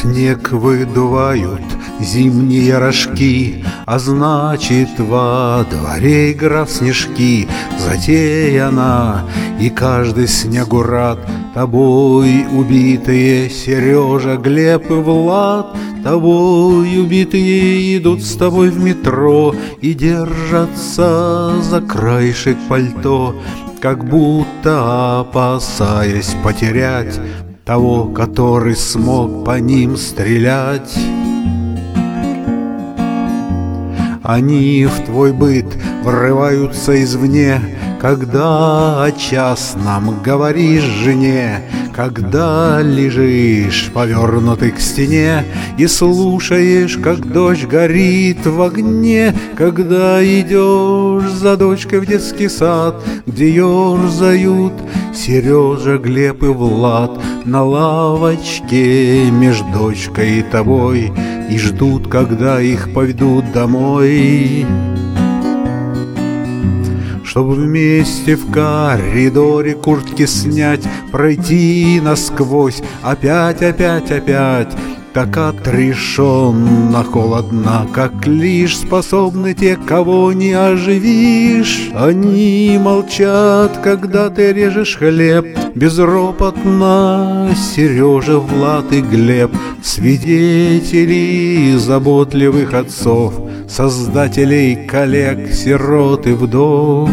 снег выдувают зимние рожки, а значит, во дворе игра в снежки затеяна, и каждый снегурат тобой убитые Сережа, Глеб и Влад. Тобой убитые идут с тобой в метро и держатся за краешек пальто, как будто опасаясь потерять того, который смог по ним стрелять. Они в твой быт врываются извне, когда о частном говоришь жене, когда лежишь повернутый к стене и слушаешь, как дочь горит в огне, когда идешь за дочкой в детский сад, где ерзают Сережа, Глеб и Влад на лавочке между дочкой и тобой, и ждут, когда их поведут домой, чтобы вместе в коридоре куртки снять, пройти насквозь опять, так отрешенно, холодно, как лишь способны те, кого не оживишь. Они молчат, когда ты режешь хлеб, безропотно Сережа, Влад и Глеб, свидетели заботливых отцов, создателей коллег, сирот и вдов.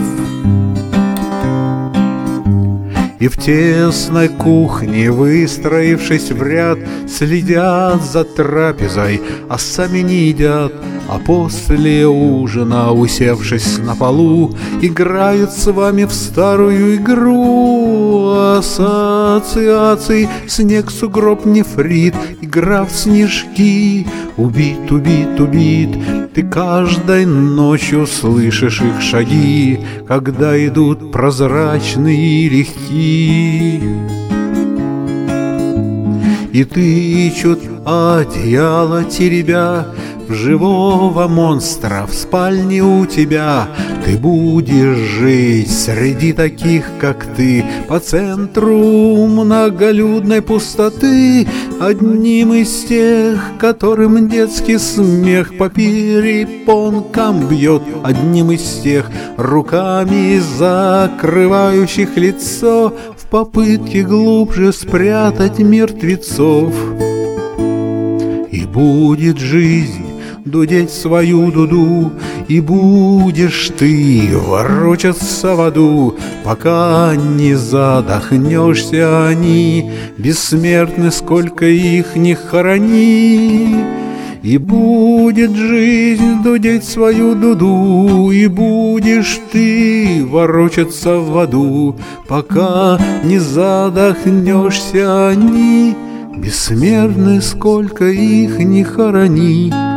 И в тесной кухне, выстроившись в ряд, следят за трапезой, а сами не едят, а после ужина, усевшись на полу, играют с вами в старую игру ассоциаций: снег, сугроб, нефрит, игра в снежки. Убит, убит, убит, ты каждой ночью слышишь их шаги, когда идут прозрачные и легки. И тычут одеяло теребя в живого монстра в спальне у тебя. Ты будешь жить среди таких, как ты, по центру многолюдной пустоты, одним из тех, которым детский смех по перепонкам бьет, одним из тех, руками закрывающих лицо в попытке глубже спрятать мертвецов. И будет жизнь дудеть свою дуду, и будешь ты ворочаться в аду, пока не задохнешься. Они бессмертны, сколько их не хорони. И будет жизнь дудеть свою дуду, и будешь ты ворочаться в аду, пока не задохнешься. Они бессмертны, сколько их не хорони.